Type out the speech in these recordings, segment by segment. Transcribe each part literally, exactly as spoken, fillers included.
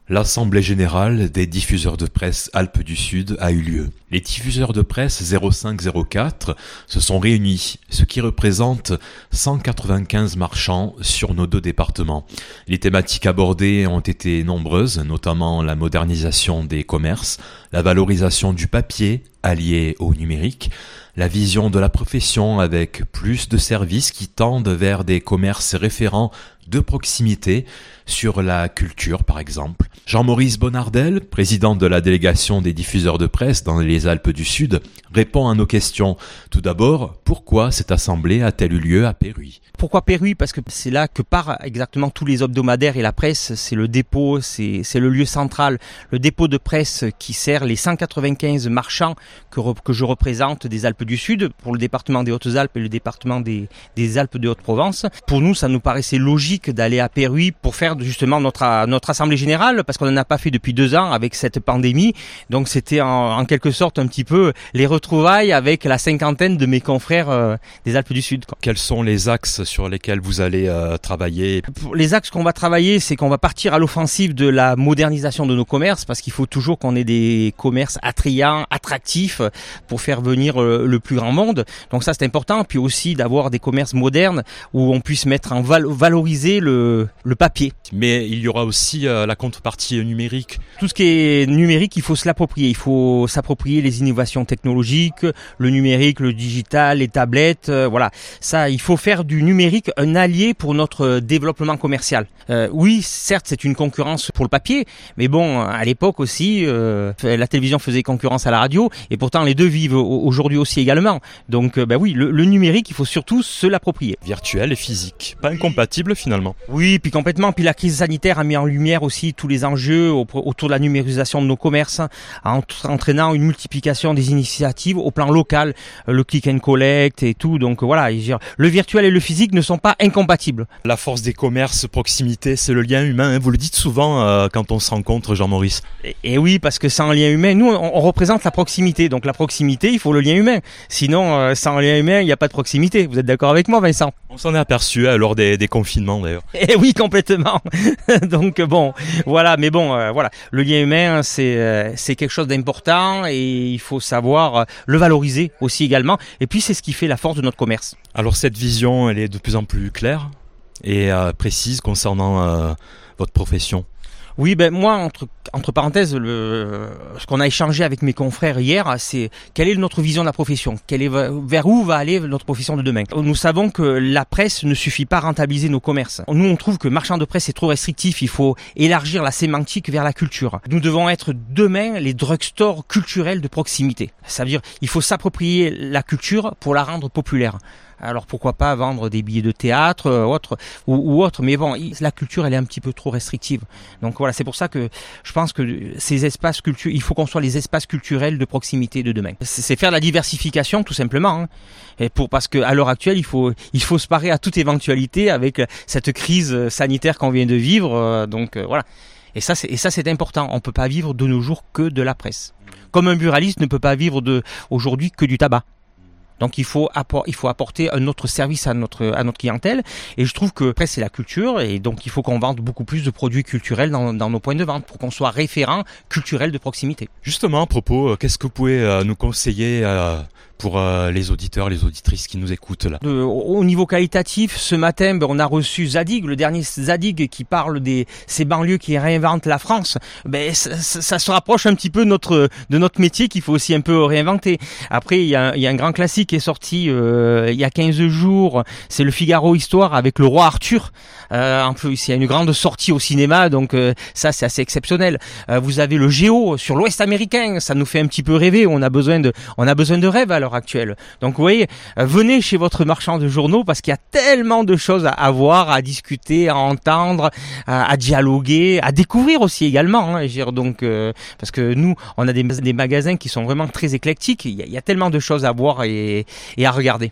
L'Assemblée générale des diffuseurs de presse Alpes du Sud a eu lieu. Les diffuseurs de presse zéro cinq zéro quatre se sont réunis, ce qui représente cent quatre-vingt-quinze marchands sur nos deux départements. Les thématiques abordées ont été nombreuses, notamment la modernisation des commerces, la valorisation du papier allié au numérique, la vision de la profession avec plus de services qui tendent vers des commerces référents de proximité sur la culture par exemple. Jean-Maurice Bonnardel, président de la délégation des diffuseurs de presse dans les Alpes du Sud, répond à nos questions. Tout d'abord, pourquoi cette assemblée a-t-elle eu lieu à Péruy ? Pourquoi Péruy ? Parce que c'est là que part exactement tous les hebdomadaires et la presse. C'est le dépôt, c'est, c'est le lieu central, le dépôt de presse qui sert les cent quatre-vingt-quinze marchands que, que je représente des Alpes du Sud pour le département des Hautes-Alpes et le département des, des Alpes de Haute-Provence. Pour nous, ça nous paraissait logique d'aller à Péruy pour faire justement notre, notre assemblée générale parce qu'on n'en a pas fait depuis deux ans avec cette pandémie. Donc c'était en, en quelque sorte un petit peu les retrouvailles avec la cinquantaine de mes confrères euh, des Alpes du Sud, quoi. Quels sont les axes sur lesquels vous allez euh, travailler ? Les axes qu'on va travailler, c'est qu'on va partir à l'offensive de la modernisation de nos commerces parce qu'il faut toujours qu'on ait des commerces attrayants, attractifs pour faire venir euh, le plus grand monde. Donc ça c'est important. Puis aussi d'avoir des commerces modernes où on puisse mettre en val- valoriser le, le papier. Mais il y aura aussi euh, la contrepartie numérique. Tout ce qui est numérique, il faut se l'approprier. Il faut s'approprier les innovations technologiques, le numérique, le digital, les tablettes. Euh, voilà, ça, il faut faire du numérique un allié pour notre développement commercial. Euh, oui, certes, c'est une concurrence pour le papier, mais bon, à l'époque aussi, euh, la télévision faisait concurrence à la radio, et pourtant les deux vivent aujourd'hui aussi également. Donc, euh, ben oui, le, le numérique, il faut surtout se l'approprier. Virtuel et physique, pas incompatible finalement. Oui, puis complètement. Puis la crise sanitaire a mis en lumière aussi tous les enjeux autour de la numérisation de nos commerces, en entraînant une multiplication des initiatives au plan local, le click and collect et tout. Donc voilà, le virtuel et le physique ne sont pas incompatibles. La force des commerces proximité, c'est le lien humain. Hein. Vous le dites souvent euh, quand on se rencontre, Jean-Maurice. Et, et oui, parce que sans lien humain, nous, on, on représente la proximité. Donc la proximité, il faut le lien humain. Sinon, euh, sans lien humain, il n'y a pas de proximité. Vous êtes d'accord avec moi, Vincent ? On s'en est aperçu euh, lors des, des confinements, d'ailleurs. Et oui, complètement. Donc bon, voilà. Mais bon, euh, voilà. Le lien humain, c'est euh, c'est quelque chose d'important et il faut savoir euh, le valoriser aussi également. Et puis, c'est ce qui fait la force de notre commerce. Alors cette vision, elle est de plus en plus claire et euh, précise concernant euh, votre profession. Oui, ben moi, entre, entre parenthèses, le, ce qu'on a échangé avec mes confrères hier, c'est quelle est notre vision de la profession, quelle est, vers où va aller notre profession de demain. Nous savons que la presse ne suffit pas à rentabiliser nos commerces. Nous, on trouve que marchand de presse est trop restrictif, il faut élargir la sémantique vers la culture. Nous devons être demain les drugstores culturels de proximité. Ça veut dire il faut s'approprier la culture pour la rendre populaire. Alors pourquoi pas vendre des billets de théâtre euh, autre, ou, ou autre, mais bon, la culture elle est un petit peu trop restrictive. Donc voilà, c'est pour ça que je pense que ces espaces culturels, il faut qu'on soit les espaces culturels de proximité de demain. C'est, c'est faire la diversification tout simplement, hein. Et pour parce que à l'heure actuelle, il faut il faut se parer à toute éventualité avec cette crise sanitaire qu'on vient de vivre. Euh, donc euh, voilà. Et ça, c'est, et ça, c'est important. On peut pas vivre de nos jours que de la presse. Comme un buraliste ne peut pas vivre de aujourd'hui que du tabac. Donc il faut, apport, il faut apporter un autre service à notre, à notre clientèle. Et je trouve que la presse c'est la culture et donc il faut qu'on vende beaucoup plus de produits culturels dans, dans nos points de vente pour qu'on soit référent culturel de proximité. Justement, à propos, qu'est-ce que vous pouvez euh, nous conseiller euh, pour euh, les auditeurs, les auditrices qui nous écoutent là? De, au niveau qualitatif, ce matin, ben, on a reçu Zadig, le dernier Zadig qui parle des ces banlieues qui réinventent la France. Ben ça, ça, ça se rapproche un petit peu de notre de notre métier qu'il faut aussi un peu réinventer. Après, il y a, il y a un grand classique qui est sorti euh, il y a quinze jours, c'est le Figaro Histoire avec le roi Arthur. Euh, en plus, il y a une grande sortie au cinéma, donc euh, ça c'est assez exceptionnel. Euh, vous avez le Géo sur l'Ouest américain, ça nous fait un petit peu rêver. On a besoin de on a besoin de rêve alors actuelle. Donc vous voyez, euh, venez chez votre marchand de journaux parce qu'il y a tellement de choses à, à voir, à discuter, à entendre, à, à dialoguer, à découvrir aussi également. Hein, je veux dire, donc euh, parce que nous, on a des, des magasins qui sont vraiment très éclectiques. Il y a, il y a tellement de choses à voir et, et à regarder. Oui,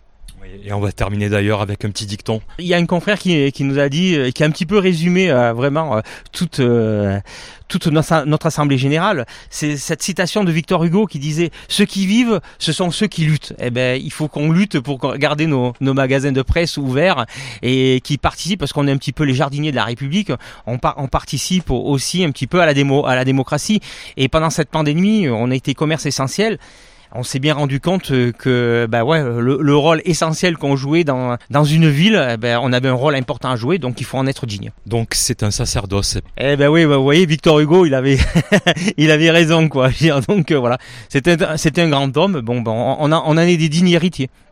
Et on va terminer d'ailleurs avec un petit dicton. Il y a un confrère qui, qui nous a dit, qui a un petit peu résumé euh, vraiment euh, toute, euh, toute notre, notre assemblée générale. C'est cette citation de Victor Hugo qui disait « Ceux qui vivent, ce sont ceux qui luttent ». Eh ben, il faut qu'on lutte pour garder nos, nos magasins de presse ouverts et qui participent, parce qu'on est un petit peu les jardiniers de la République, on, par, on participe aussi un petit peu à la, démo, à la démocratie. Et pendant cette pandémie, on a été commerce essentiel. On s'est bien rendu compte que bah ouais, le, le rôle essentiel qu'on jouait dans, dans une ville, ben, on avait un rôle important à jouer, donc il faut en être digne. Donc c'est un sacerdoce. Eh ben oui, bah, vous voyez, Victor Hugo, il avait, il avait raison, quoi. Donc euh, voilà, c'était, c'était un grand homme. Bon, ben, on, a, on en est des dignes héritiers.